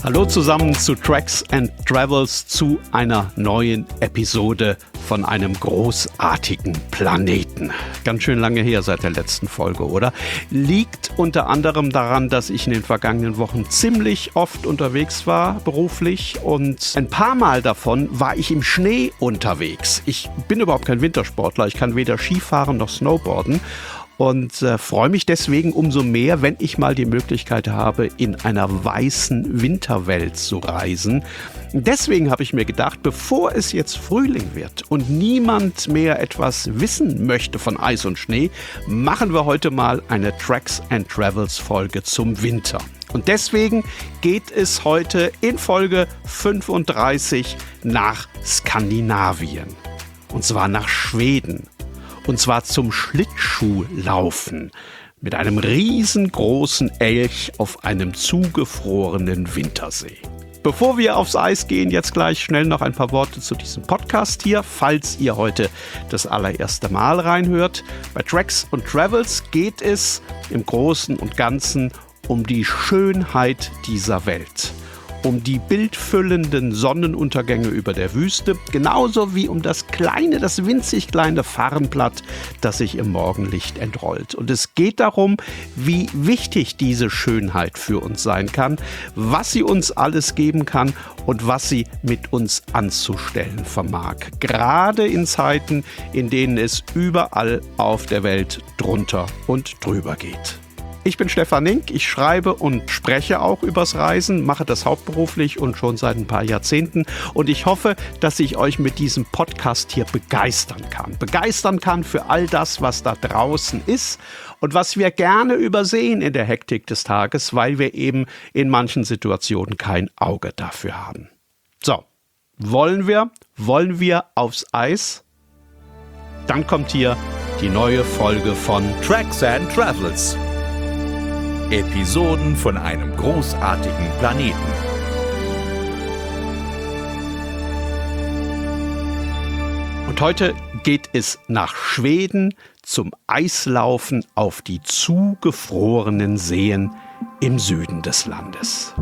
Hallo zusammen zu Tracks and Travels, zu einer neuen Episode von einem großartigen Planeten. Ganz schön lange her seit der letzten Folge, oder? Liegt unter anderem daran, dass ich in den vergangenen Wochen ziemlich oft unterwegs war, beruflich. Und ein paar Mal davon war ich im Schnee unterwegs. Ich bin überhaupt kein Wintersportler. Ich kann weder Skifahren noch Snowboarden. Und freue mich deswegen umso mehr, wenn ich mal die Möglichkeit habe, in einer weißen Winterwelt zu reisen. Deswegen habe ich mir gedacht, bevor es jetzt Frühling wird und niemand mehr etwas wissen möchte von Eis und Schnee, machen wir heute mal eine Tracks and Travels Folge zum Winter. Und deswegen geht es heute in Folge 35 nach Skandinavien. Und zwar nach Schweden. Und zwar zum Schlittschuhlaufen mit einem riesengroßen Elch auf einem zugefrorenen Wintersee. Bevor wir aufs Eis gehen, jetzt gleich schnell noch ein paar Worte zu diesem Podcast hier, falls ihr heute das allererste Mal reinhört. Bei Tracks und Travels geht es im Großen und Ganzen um die Schönheit dieser Welt. Um die bildfüllenden Sonnenuntergänge über der Wüste, genauso wie um das winzig kleine Farnblatt, das sich im Morgenlicht entrollt. Und es geht darum, wie wichtig diese Schönheit für uns sein kann, was sie uns alles geben kann und was sie mit uns anzustellen vermag. Gerade in Zeiten, in denen es überall auf der Welt drunter und drüber geht. Ich bin Stefan Nink, ich schreibe und spreche auch übers Reisen, mache das hauptberuflich und schon seit ein paar Jahrzehnten. Und ich hoffe, dass ich euch mit diesem Podcast hier begeistern kann. Begeistern kann für all das, was da draußen ist und was wir gerne übersehen in der Hektik des Tages, weil wir eben in manchen Situationen kein Auge dafür haben. So, wollen wir aufs Eis? Dann kommt hier die neue Folge von Tracks and Travels. Episoden von einem großartigen Planeten. Und heute geht es nach Schweden zum Eislaufen auf die zugefrorenen Seen im Süden des Landes.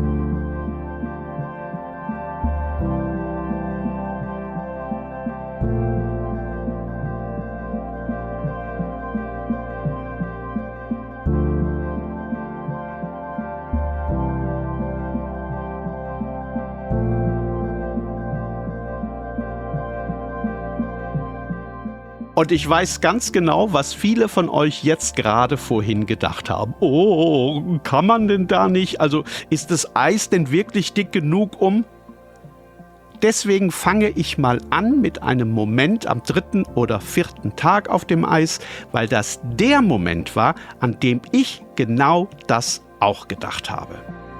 Und ich weiß ganz genau, was viele von euch jetzt gerade vorhin gedacht haben. Oh, kann man denn da nicht? Also ist das Eis denn wirklich dick genug um? Deswegen fange ich mal an mit einem Moment am 3. oder 4. Tag auf dem Eis, weil das der Moment war, an dem ich genau das auch gedacht habe.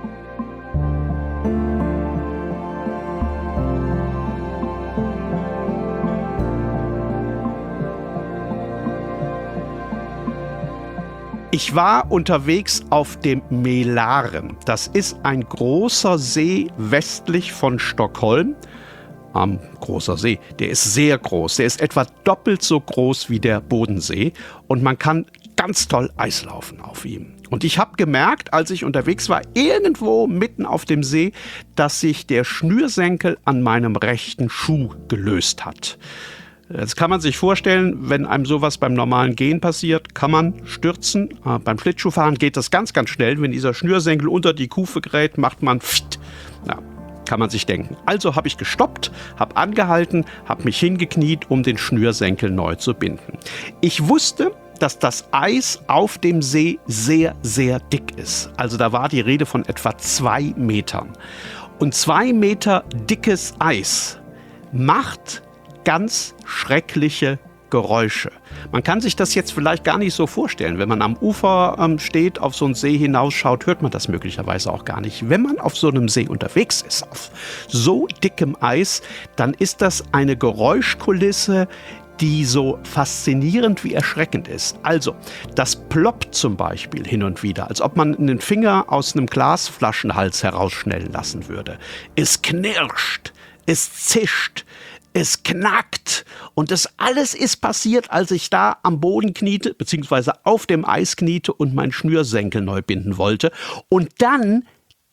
Ich war unterwegs auf dem Mälaren. Das ist ein großer See westlich von Stockholm. Großer See, der ist sehr groß. Der ist etwa doppelt so groß wie der Bodensee. Und man kann ganz toll Eislaufen auf ihm. Und ich habe gemerkt, als ich unterwegs war, irgendwo mitten auf dem See, dass sich der Schnürsenkel an meinem rechten Schuh gelöst hat. Jetzt kann man sich vorstellen, wenn einem sowas beim normalen Gehen passiert, kann man stürzen. Beim Schlittschuhfahren geht das ganz, ganz schnell. Wenn dieser Schnürsenkel unter die Kufe gerät, macht man pft. Ja, kann man sich denken. Also habe ich gestoppt, habe angehalten, habe mich hingekniet, um den Schnürsenkel neu zu binden. Ich wusste, dass das Eis auf dem See sehr, sehr dick ist. Also da war die Rede von etwa 2 Metern. Und 2 Meter dickes Eis macht ganz schreckliche Geräusche. Man kann sich das jetzt vielleicht gar nicht so vorstellen. Wenn man am Ufer steht, auf so einen See hinausschaut, hört man das möglicherweise auch gar nicht. Wenn man auf so einem See unterwegs ist, auf so dickem Eis, dann ist das eine Geräuschkulisse, die so faszinierend wie erschreckend ist. Also, das ploppt zum Beispiel hin und wieder, als ob man einen Finger aus einem Glasflaschenhals herausschnellen lassen würde. Es knirscht, es zischt, es knackt und das alles ist passiert, als ich da am Boden kniete, beziehungsweise auf dem Eis kniete und meinen Schnürsenkel neu binden wollte. Und dann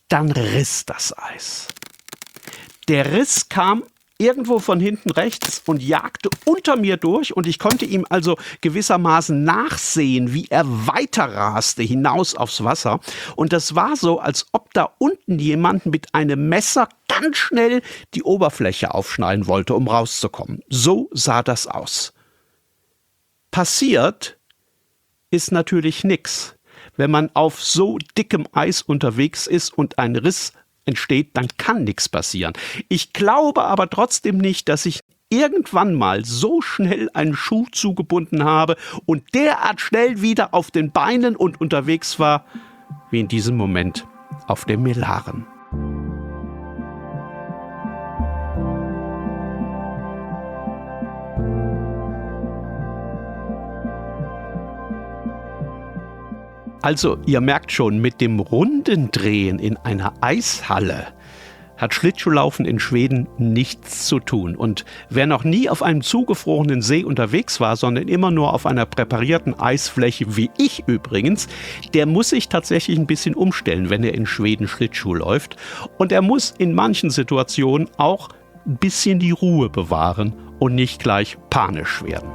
dann riss das Eis. Der Riss kam irgendwo von hinten rechts und jagte unter mir durch und ich konnte ihm also gewissermaßen nachsehen, wie er weiter raste hinaus aufs Wasser. Und das war so, als ob da unten jemand mit einem Messer ganz schnell die Oberfläche aufschneiden wollte, um rauszukommen. So sah das aus. Passiert ist natürlich nichts. Wenn man auf so dickem Eis unterwegs ist und ein Riss entsteht, dann kann nichts passieren. Ich glaube aber trotzdem nicht, dass ich irgendwann mal so schnell einen Schuh zugebunden habe und derart schnell wieder auf den Beinen und unterwegs war, wie in diesem Moment auf dem Mälaren. Also, ihr merkt schon, mit dem runden Drehen in einer Eishalle hat Schlittschuhlaufen in Schweden nichts zu tun. Und wer noch nie auf einem zugefrorenen See unterwegs war, sondern immer nur auf einer präparierten Eisfläche, wie ich übrigens, der muss sich tatsächlich ein bisschen umstellen, wenn er in Schweden Schlittschuh läuft. Und er muss in manchen Situationen auch ein bisschen die Ruhe bewahren und nicht gleich panisch werden.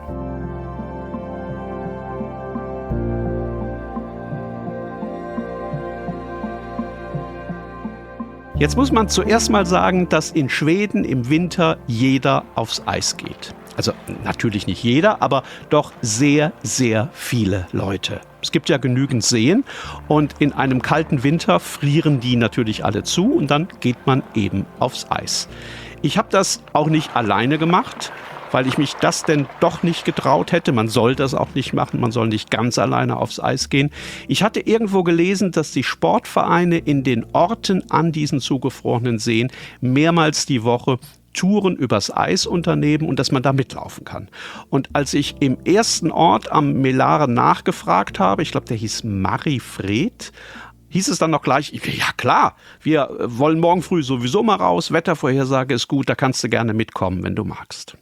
Jetzt muss man zuerst mal sagen, dass in Schweden im Winter jeder aufs Eis geht. Also natürlich nicht jeder, aber doch sehr, sehr viele Leute. Es gibt ja genügend Seen und in einem kalten Winter frieren die natürlich alle zu und dann geht man eben aufs Eis. Ich habe das auch nicht alleine gemacht, weil ich mich das denn doch nicht getraut hätte. Man soll das auch nicht machen, man soll nicht ganz alleine aufs Eis gehen. Ich hatte irgendwo gelesen, dass die Sportvereine in den Orten an diesen zugefrorenen Seen mehrmals die Woche Touren übers Eis unternehmen und dass man da mitlaufen kann. Und als ich im ersten Ort am Mälaren nachgefragt habe, ich glaube, der hieß Marifred, hieß es dann noch gleich, ja klar, wir wollen morgen früh sowieso mal raus, Wettervorhersage ist gut, da kannst du gerne mitkommen, wenn du magst.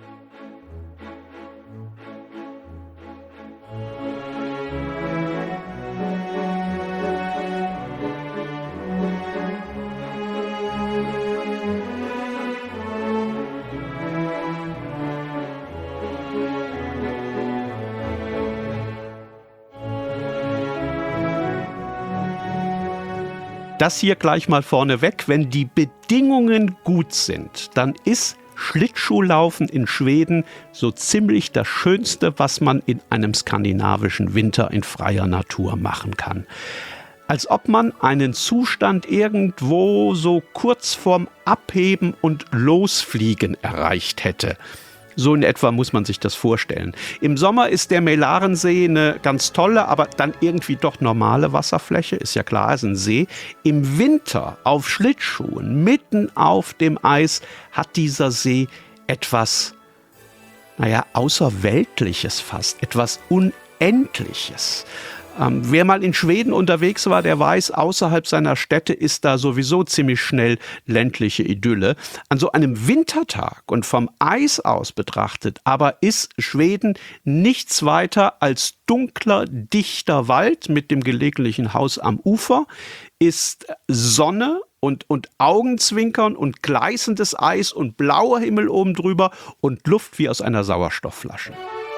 Das hier gleich mal vorneweg, wenn die Bedingungen gut sind, dann ist Schlittschuhlaufen in Schweden so ziemlich das Schönste, was man in einem skandinavischen Winter in freier Natur machen kann. Als ob man einen Zustand irgendwo so kurz vorm Abheben und Losfliegen erreicht hätte. So in etwa muss man sich das vorstellen. Im Sommer ist der Mälarensee eine ganz tolle, aber dann irgendwie doch normale Wasserfläche. Ist ja klar, ist ein See. Im Winter auf Schlittschuhen, mitten auf dem Eis, hat dieser See etwas, Außerweltliches fast. Etwas Unendliches. Wer mal in Schweden unterwegs war, der weiß, außerhalb seiner Städte ist da sowieso ziemlich schnell ländliche Idylle. An so einem Wintertag und vom Eis aus betrachtet, aber ist Schweden nichts weiter als dunkler, dichter Wald mit dem gelegentlichen Haus am Ufer, ist Sonne und Augenzwinkern und gleißendes Eis und blauer Himmel oben drüber und Luft wie aus einer Sauerstoffflasche.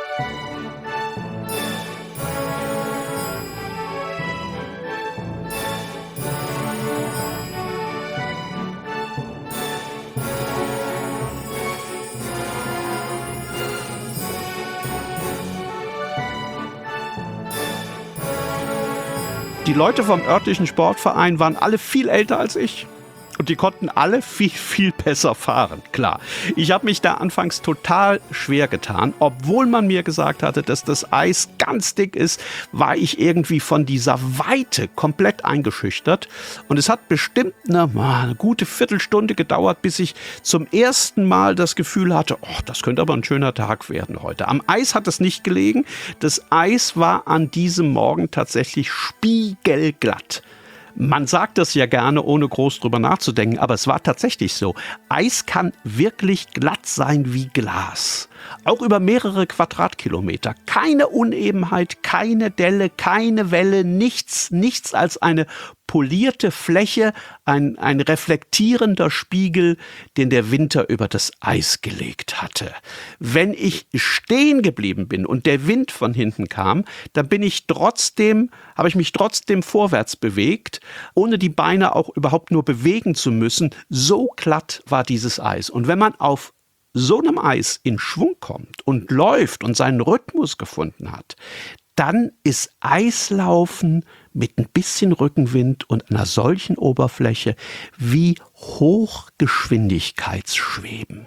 Die Leute vom örtlichen Sportverein waren alle viel älter als ich. Und die konnten alle viel, viel besser fahren, klar. Ich habe mich da anfangs total schwer getan. Obwohl man mir gesagt hatte, dass das Eis ganz dick ist, war ich irgendwie von dieser Weite komplett eingeschüchtert. Und es hat bestimmt eine gute Viertelstunde gedauert, bis ich zum ersten Mal das Gefühl hatte, das könnte aber ein schöner Tag werden heute. Am Eis hat es nicht gelegen. Das Eis war an diesem Morgen tatsächlich spiegelglatt. Man sagt das ja gerne, ohne groß drüber nachzudenken, aber es war tatsächlich so. Eis kann wirklich glatt sein wie Glas. Auch über mehrere Quadratkilometer. Keine Unebenheit, keine Delle, keine Welle, nichts als eine polierte Fläche, ein reflektierender Spiegel, den der Winter über das Eis gelegt hatte. Wenn ich stehen geblieben bin und der Wind von hinten kam, dann habe ich mich trotzdem vorwärts bewegt, ohne die Beine auch überhaupt nur bewegen zu müssen. So glatt war dieses Eis. Und wenn man auf so einem Eis in Schwung kommt und läuft und seinen Rhythmus gefunden hat, dann ist Eislaufen mit ein bisschen Rückenwind und einer solchen Oberfläche wie Hochgeschwindigkeitsschweben.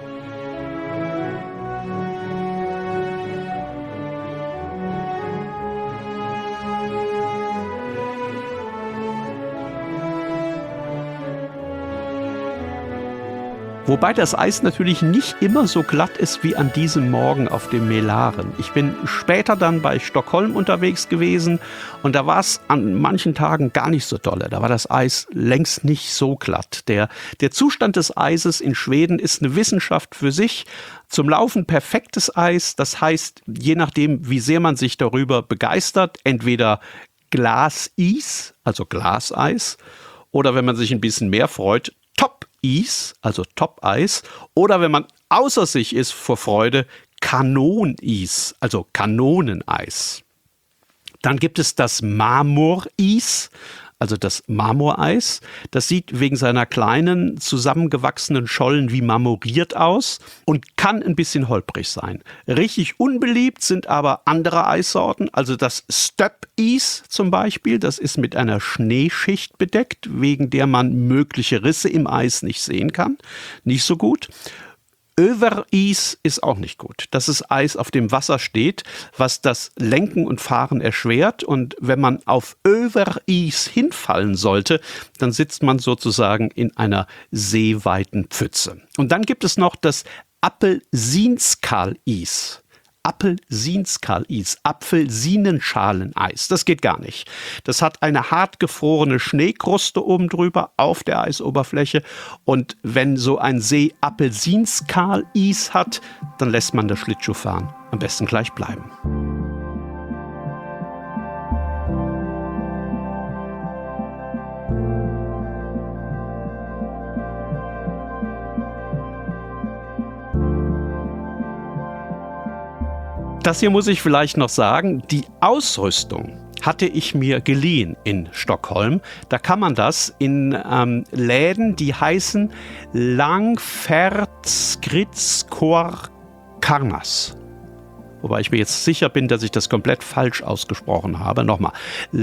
Wobei das Eis natürlich nicht immer so glatt ist wie an diesem Morgen auf dem Mälaren. Ich bin später dann bei Stockholm unterwegs gewesen und da war es an manchen Tagen gar nicht so dolle. Da war das Eis längst nicht so glatt. Der Zustand des Eises in Schweden ist eine Wissenschaft für sich. Zum Laufen perfektes Eis, das heißt, je nachdem, wie sehr man sich darüber begeistert, entweder Glaseis, also Glaseis, oder wenn man sich ein bisschen mehr freut, Top-Eis, also Top-Eis, oder wenn man außer sich ist vor Freude, Kanoneis, also Kanoneneis. Dann gibt es das Marmoreis, also das Marmoreis. Das sieht wegen seiner kleinen, zusammengewachsenen Schollen wie marmoriert aus und kann ein bisschen holprig sein. Richtig unbeliebt sind aber andere Eissorten, also das Støbeis zum Beispiel. Das ist mit einer Schneeschicht bedeckt, wegen der man mögliche Risse im Eis nicht sehen kann. Nicht so gut. Övereis ist auch nicht gut. Das ist Eis, auf dem Wasser steht, was das Lenken und Fahren erschwert. Und wenn man auf Övereis hinfallen sollte, dann sitzt man sozusagen in einer seeweiten Pfütze. Und dann gibt es noch das Appelsinskaleis. Apfelsinenschaleneis. Das geht gar nicht. Das hat eine hart gefrorene Schneekruste oben drüber auf der Eisoberfläche. Und wenn so ein See Appelsinskaleis hat, dann lässt man das Schlittschuhfahren am besten gleich bleiben. Das hier muss ich vielleicht noch sagen, die Ausrüstung hatte ich mir geliehen in Stockholm. Da kann man das in Läden, die heißen Langfärdskritskorkarnas. Wobei ich mir jetzt sicher bin, dass ich das komplett falsch ausgesprochen habe. Nochmal.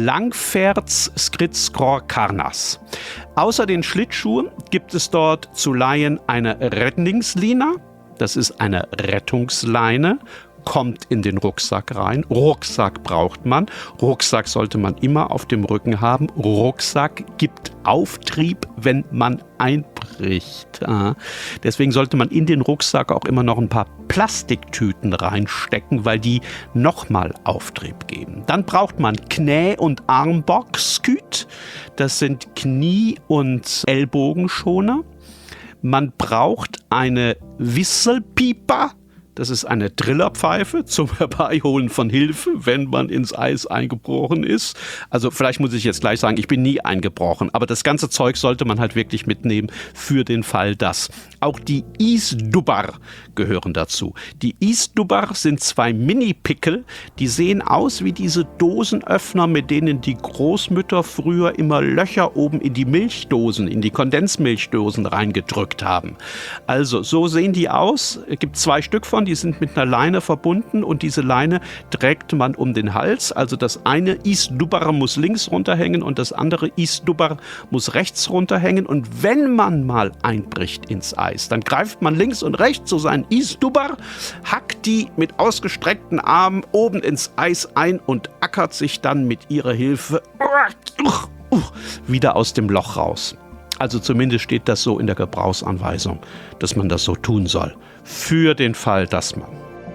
Langfärdskritskorkarnas. Außer den Schlittschuhen gibt es dort zu leihen eine Räddningslina. Das ist eine Rettungsleine. Kommt in den Rucksack rein. Rucksack braucht man. Rucksack sollte man immer auf dem Rücken haben. Rucksack gibt Auftrieb, wenn man einbricht. Deswegen sollte man in den Rucksack auch immer noch ein paar Plastiktüten reinstecken, weil die nochmal Auftrieb geben. Dann braucht man Knä- und Armbågsskydd. Das sind Knie- und Ellbogenschoner. Man braucht eine Visselpipa. Das ist eine Trillerpfeife zum Herbeiholen von Hilfe, wenn man ins Eis eingebrochen ist. Also vielleicht muss ich jetzt gleich sagen, ich bin nie eingebrochen, aber das ganze Zeug sollte man halt wirklich mitnehmen für den Fall, dass. Auch die Isdubbar gehören dazu. Die Isdubbar sind 2 Mini-Pickel, die sehen aus wie diese Dosenöffner, mit denen die Großmütter früher immer Löcher oben in die Milchdosen, in die Kondensmilchdosen reingedrückt haben. Also so sehen die aus. Es gibt 2 Stück von, die sind mit einer Leine verbunden und diese Leine trägt man um den Hals. Also das eine Isdubbar muss links runterhängen und das andere Isdubbar muss rechts runterhängen. Und wenn man mal einbricht ins Eis, dann greift man links und rechts so seinen Isdubbar, hackt die mit ausgestreckten Armen oben ins Eis ein und ackert sich dann mit ihrer Hilfe wieder aus dem Loch raus. Also zumindest steht das so in der Gebrauchsanweisung, dass man das so tun soll. Für den Fall, dass man.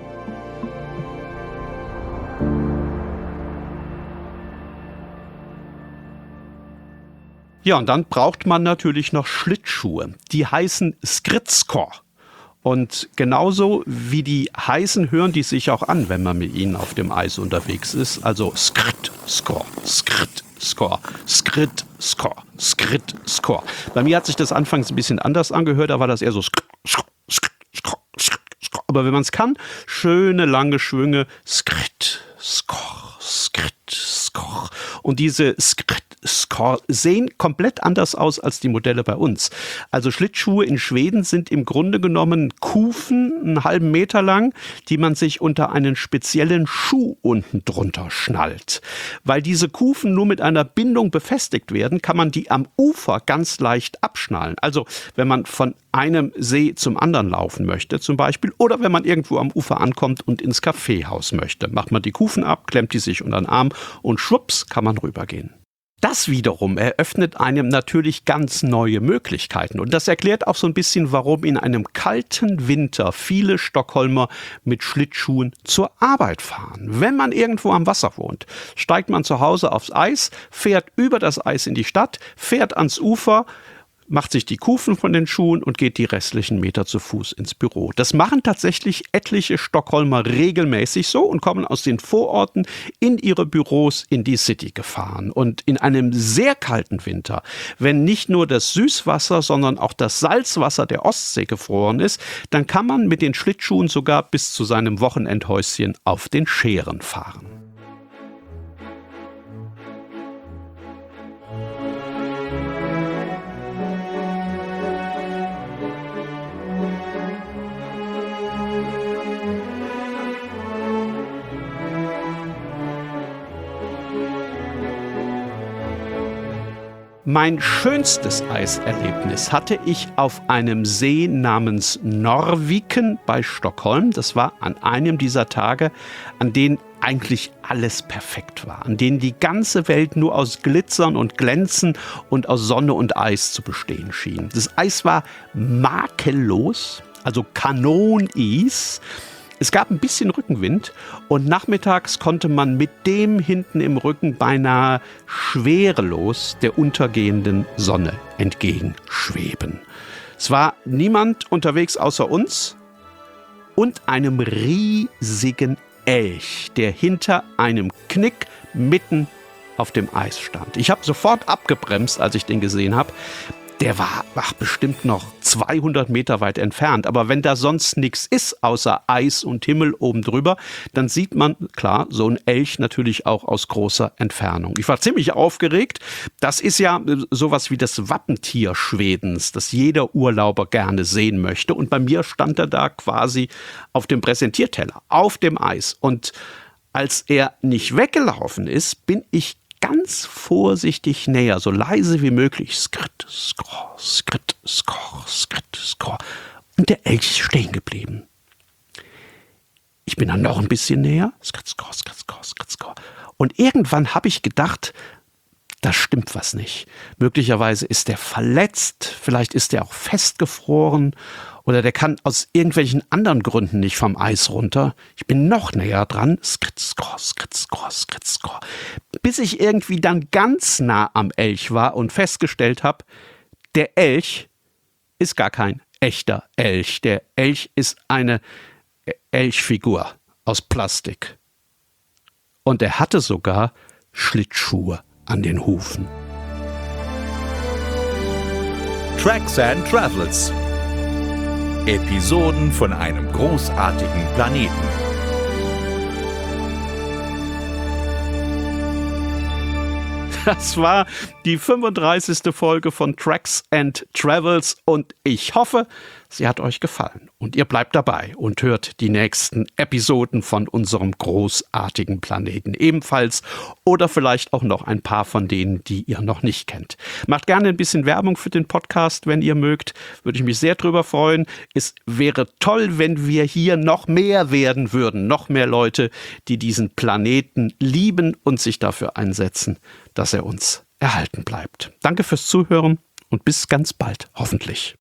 Ja, und dann braucht man natürlich noch Schlittschuhe. Die heißen Skritskor. Und genauso wie die heißen, hören die sich auch an, wenn man mit ihnen auf dem Eis unterwegs ist. Also Skritskor, Skritskor. Skr, Skrit, Skr, Skrit, Skr. Bei mir hat sich das anfangs ein bisschen anders angehört, da war das eher so Skr, Skr, Skr, Skr, Skr, Skr. Aber wenn man es kann, schöne lange Schwünge, Skrit, Skr, Skrit, Skr. Und diese Skrit, Skr sehen komplett anders aus als die Modelle bei uns. Also Schlittschuhe in Schweden sind im Grunde genommen Kufen, einen halben Meter lang, die man sich unter einen speziellen Schuh unten drunter schnallt. Weil diese Kufen nur mit einer Bindung befestigt werden, kann man die am Ufer ganz leicht abschnallen. Also wenn man von einem See zum anderen laufen möchte zum Beispiel oder wenn man irgendwo am Ufer ankommt und ins Kaffeehaus möchte, macht man die Kufen ab, klemmt die sich unter den Arm und schwupps kann man rübergehen. Das wiederum eröffnet einem natürlich ganz neue Möglichkeiten. Und das erklärt auch so ein bisschen, warum in einem kalten Winter viele Stockholmer mit Schlittschuhen zur Arbeit fahren. Wenn man irgendwo am Wasser wohnt, steigt man zu Hause aufs Eis, fährt über das Eis in die Stadt, fährt ans Ufer, macht sich die Kufen von den Schuhen und geht die restlichen Meter zu Fuß ins Büro. Das machen tatsächlich etliche Stockholmer regelmäßig so und kommen aus den Vororten in ihre Büros in die City gefahren. Und in einem sehr kalten Winter, wenn nicht nur das Süßwasser, sondern auch das Salzwasser der Ostsee gefroren ist, dann kann man mit den Schlittschuhen sogar bis zu seinem Wochenendhäuschen auf den Schären fahren. Mein schönstes Eiserlebnis hatte ich auf einem See namens Norrviken bei Stockholm. Das war an einem dieser Tage, an denen eigentlich alles perfekt war, an denen die ganze Welt nur aus Glitzern und Glänzen und aus Sonne und Eis zu bestehen schien. Das Eis war makellos, also Kanoneis. Es gab ein bisschen Rückenwind und nachmittags konnte man mit dem hinten im Rücken beinahe schwerelos der untergehenden Sonne entgegenschweben. Es war niemand unterwegs außer uns und einem riesigen Elch, der hinter einem Knick mitten auf dem Eis stand. Ich habe sofort abgebremst, als ich den gesehen habe. Der war bestimmt noch 200 Meter weit entfernt. Aber wenn da sonst nichts ist, außer Eis und Himmel oben drüber, dann sieht man, klar, so ein Elch natürlich auch aus großer Entfernung. Ich war ziemlich aufgeregt. Das ist ja sowas wie das Wappentier Schwedens, das jeder Urlauber gerne sehen möchte. Und bei mir stand er da quasi auf dem Präsentierteller, auf dem Eis. Und als er nicht weggelaufen ist, bin ich ganz vorsichtig näher, so leise wie möglich. Skrit, skr, skrit, skr, skrit, skr. Und der Elch ist stehen geblieben. Ich bin dann noch ein bisschen näher. Skrit, skr, skrit, skr, skrit, skr. Und irgendwann habe ich gedacht, da stimmt was nicht. Möglicherweise ist der verletzt, vielleicht ist der auch festgefroren oder der kann aus irgendwelchen anderen Gründen nicht vom Eis runter. Ich bin noch näher dran, skrit, skr, skrit, skr, skrit, skr, bis ich irgendwie dann ganz nah am Elch war und festgestellt habe, der Elch ist gar kein echter Elch. Der Elch ist eine Elchfigur aus Plastik. Und er hatte sogar Schlittschuhe an den Hufen. Tracks and Travels. Episoden von einem großartigen Planeten. Das war die 35. Folge von Tracks and Travels und ich hoffe, sie hat euch gefallen. Und ihr bleibt dabei und hört die nächsten Episoden von unserem großartigen Planeten ebenfalls oder vielleicht auch noch ein paar von denen, die ihr noch nicht kennt. Macht gerne ein bisschen Werbung für den Podcast, wenn ihr mögt. Würde ich mich sehr drüber freuen. Es wäre toll, wenn wir hier noch mehr werden würden. Noch mehr Leute, die diesen Planeten lieben und sich dafür einsetzen, dass er uns erhalten bleibt. Danke fürs Zuhören und bis ganz bald, hoffentlich.